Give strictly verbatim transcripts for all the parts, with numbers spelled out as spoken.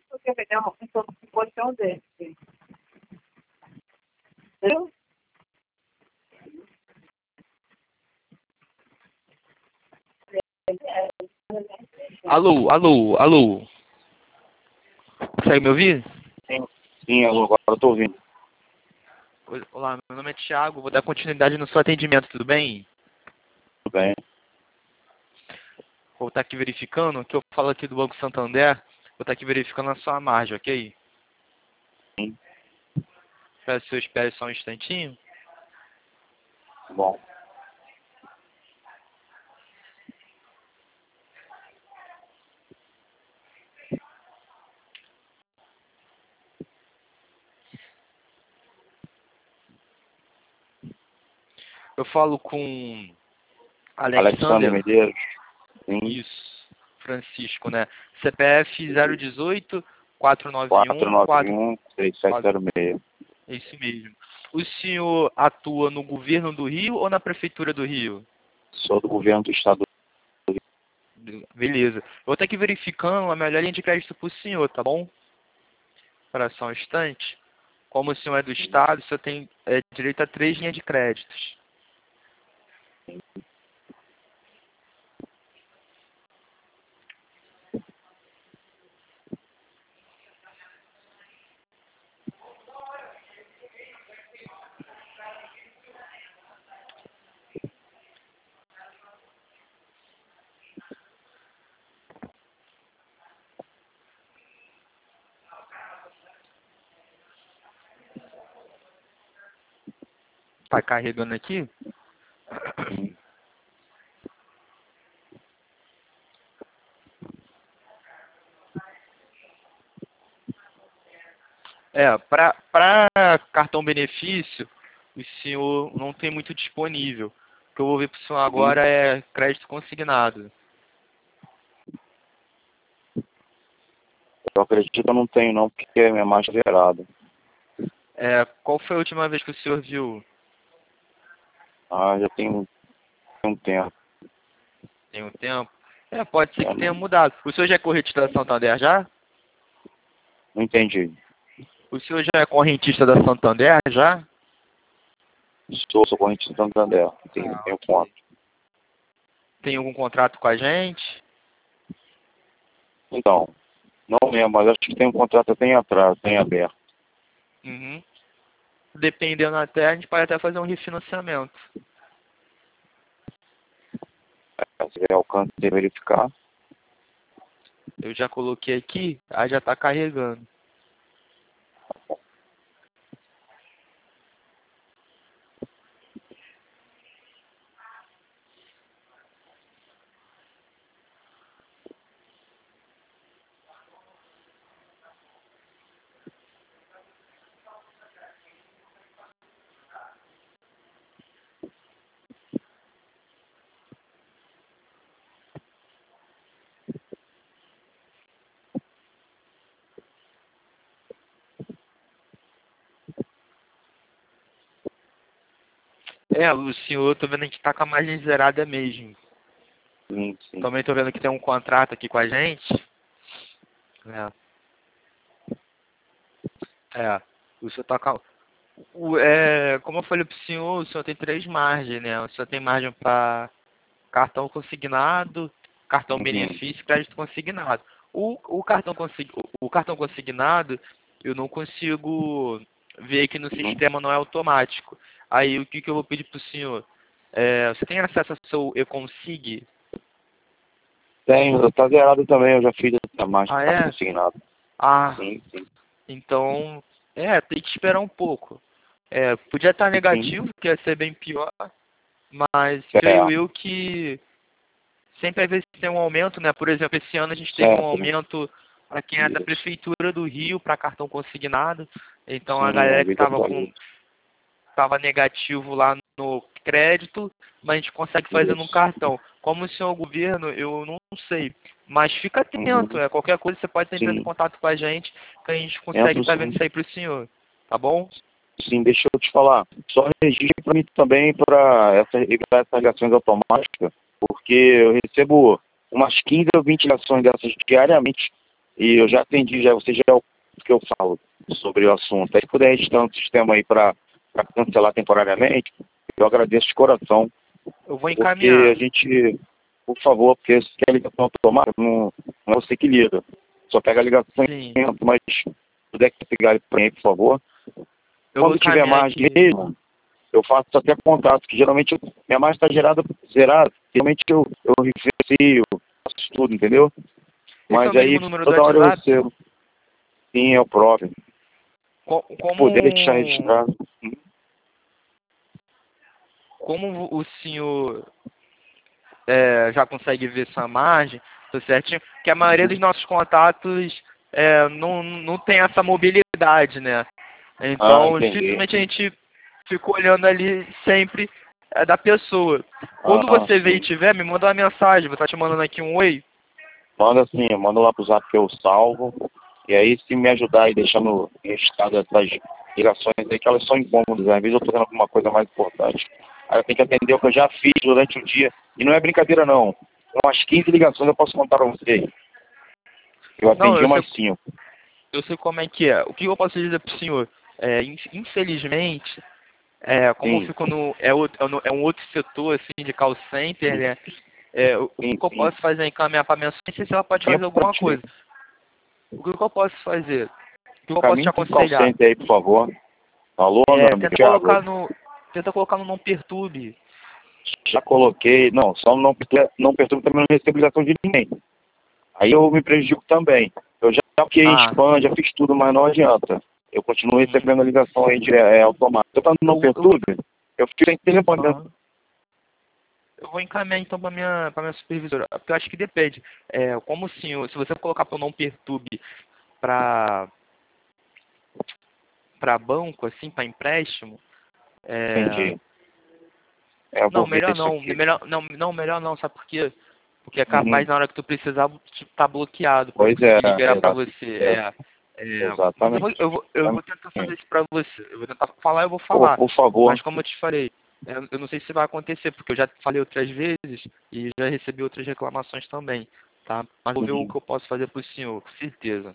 Porque vai dar uma posição desse. Entendeu? Alô, alô, alô. Consegue me ouvir? Sim, sim, alô, agora eu tô ouvindo. Olá, meu nome é Thiago, vou dar continuidade no seu atendimento, tudo bem? Tudo bem. Vou estar aqui verificando, que eu falo aqui do Banco Santander, vou estar aqui verificando a sua margem, ok? Sim. Peço que você espere só um instantinho. Bom. Eu falo com Alexander Alexander. Medeiros. Sim. Isso, Francisco, né? C P F zero dezoito, quatro nove quatro um, nove um, seis sete zero seis. É isso mesmo. O senhor atua no governo do Rio ou na prefeitura do Rio? Sou do governo do estado. Beleza. Eu vou estar aqui verificando a melhor linha de crédito para o senhor, tá bom? Espera só um instante. Como o senhor é do estado, o senhor tem é, direito a três linhas de créditos. Tá carregando aqui? É, para cartão benefício, o senhor não tem muito disponível. O que eu vou ver para o senhor agora é crédito consignado. Eu acredito que eu não tenho não, porque é minha marcha zerada. É, qual foi a última vez que o senhor viu? Ah, já tem um, tem um tempo. Tem um tempo? É, pode ser É, que tenha não, mudado. O senhor já é correntista da Santander já? não entendi. O senhor já é correntista da Santander já? Sou, sou correntista do Santander. Tenho, Ah, tenho ok. conta. Tem algum contrato com a gente? Então, não lembro, mas acho que tem um contrato até em atrás, tem aberto. Uhum. Dependendo até, a gente pode até fazer um refinanciamento. Se tiver alcance de verificar. Eu já coloquei aqui, aí já está carregando. É, o senhor, tô vendo que está com a margem zerada mesmo. Sim, sim. Também tô vendo que tem um contrato aqui com a gente. É. É. O senhor tá com... O, é, como eu falei pro senhor, o senhor tem três margens, né? O senhor tem margem para cartão consignado, cartão Uhum. benefício e crédito consignado. O, o, cartão consig, o cartão consignado, eu não consigo ver aqui no Uhum. sistema, não é automático. Aí, o que, que eu vou pedir pro senhor? É, você tem acesso ao seu eConsig? Tenho, tá zerado também, eu já fiz a marcha Ah, tá é? consignado. Ah, Sim, sim. então, é, tem que esperar um pouco. É, podia estar negativo, Sim. que ia ser bem pior, mas É, creio eu que sempre às vezes tem um aumento, né? Por exemplo, esse ano a gente teve um certo. aumento para quem é da Isso. Prefeitura do Rio, para cartão consignado. Então a Sim, eu galera que vi que estava com atualiza. estava negativo lá no crédito, mas a gente consegue fazer num Isso. cartão. Como o senhor é o governo, eu não sei. Mas fica atento, Uhum. é, qualquer coisa você pode estar entrando em Sim. contato com a gente, que a gente consegue Entro estar vendo sim. isso aí para o senhor. Tá bom? Sim, deixa eu te falar. Só registre para mim também para essa, essas ligações automáticas, porque eu recebo umas quinze ou vinte ligações dessas diariamente e eu já atendi, já, você já é o que eu falo sobre o assunto. Aí, se puder registrar no sistema aí para cancelar temporariamente, eu agradeço de coração. Eu vou Porque encaminhar. a gente, por favor, porque se quer ligação automática, não, não é você que liga. Só pega a ligação Sim. em tempo, mas se puder pegar para mim, por favor. Eu Quando vou tiver encaminhar margem aqui. mesmo, eu faço até contato, que geralmente eu- minha margem está gerada, zerada. Geralmente eu, eu referio, faço tudo, entendeu? Esse é Mas o mesmo aí, número do toda hora eu WhatsApp? recebo. Sim, é o próprio. Co- Se puder deixar Como, registrado. como o senhor é, já consegue ver sua margem, tudo certinho, que a maioria dos nossos contatos é, não, não tem essa mobilidade, né? Ah, Então, entendi. dificilmente a gente fica olhando ali sempre é, da pessoa. Quando Ah, você vê e sim. tiver, me manda uma mensagem, vou estar te mandando aqui um oi. Manda assim, manda lá pro zap que eu salvo. E aí, se me ajudar e deixando registrado essas ligações aí, que elas são incômodas. Às vezes eu tô fazendo alguma coisa mais importante. Aí eu tenho que atender o que eu já fiz durante o dia. E não é brincadeira, não. Umas quinze ligações eu posso contar pra vocês. Eu Não, atendi eu sei, umas cinco. eu sei como é que é. O que eu posso dizer para o senhor? É, in- infelizmente, é, como eu Sim, fico no é, outro, é no- é um outro setor assim de call center, né? É, o o sim, que eu sim. posso fazer é encaminhar para minha assistência se ela pode fazer Tempo pra alguma te coisa. O que eu posso fazer? O que eu posso te caminho pro call aconselhar? center aí, por favor. Alô, meu É, amigo tenta Thiago. colocar no tenta colocar no não perturbe. Já coloquei. Não, só não, perturba- não perturba também, não recebo ligação de ninguém. Aí eu me prejudico também. Eu já coloquei em Ah, spam, já fiz tudo, mas não adianta. Eu continuo uhum. recebendo a ligação aí dire- é, automática. Eu não eu, vou- eu, vou- perturbe, eu fico sem telefone, né? aham. Eu vou encaminhar então para minha para minha supervisora, porque eu acho que depende. É, como o senhor, se você colocar para não perturbe para para banco, assim, para empréstimo, é... Entendi. É, eu não, vou ver melhor isso não, aqui. melhor não, não, melhor não, sabe por quê? Porque é capaz Uhum. na hora que tu precisar tipo, tá bloqueado para Pois é, conseguir liberar para exato, você. é, É, é, mas eu vou, exatamente. eu vou, eu vou tentar fazer Exatamente. isso para você. Eu vou tentar falar, eu vou Pô, falar. por favor. Mas como eu te falei, eu, eu não sei se vai acontecer, porque eu já falei outras vezes e já recebi outras reclamações também, tá? Mas vou ver o Uhum. que eu posso fazer pro senhor, com certeza,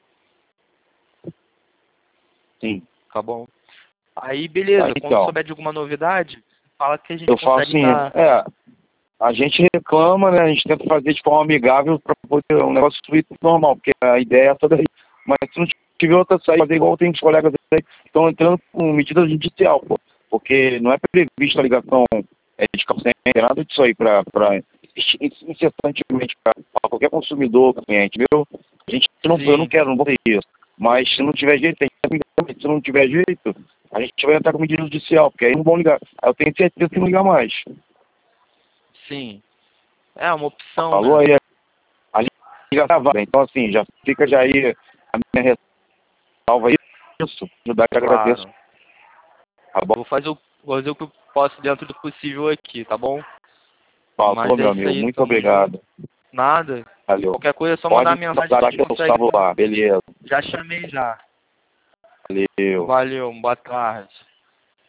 Sim. tá bom? Aí, Tá, beleza, quando então, souber de alguma novidade, fala que a gente eu falo consegue assim, estar. é, a gente reclama, né? A gente tenta fazer de forma amigável para poder um negócio fluir normal, porque a ideia é toda aí. Mas se não tiver outra saída, fazer igual tem uns colegas aí que estão entrando com medida judicial, pô. Porque não é prevista a ligação é, de call center, nada disso aí para incessantemente para qualquer consumidor, cliente, viu? A gente não, eu não Sim, quero, não vou fazer isso. Mas se não tiver jeito, tem que ligar. Se não tiver jeito, a gente vai entrar com medida judicial, porque aí não vão ligar. Aí eu tenho certeza que não ligar mais. sim. É uma opção, Falou né? aí, a liga gravada. Então, assim, já fica já aí a minha ressalva aí. Isso, ajudar, que eu agradeço. Claro. Tá bom? Vou fazer o, vou fazer o que eu posso dentro do possível aqui, tá bom? Mas Falou, é meu isso amigo. aí, Muito tamo junto. obrigado. Nada. Valeu. Qualquer coisa é só mandar Pode uma mensagem que a usar gente que eu consegue. salvo lá. Beleza. Já chamei já. Valeu. Valeu, boa tarde.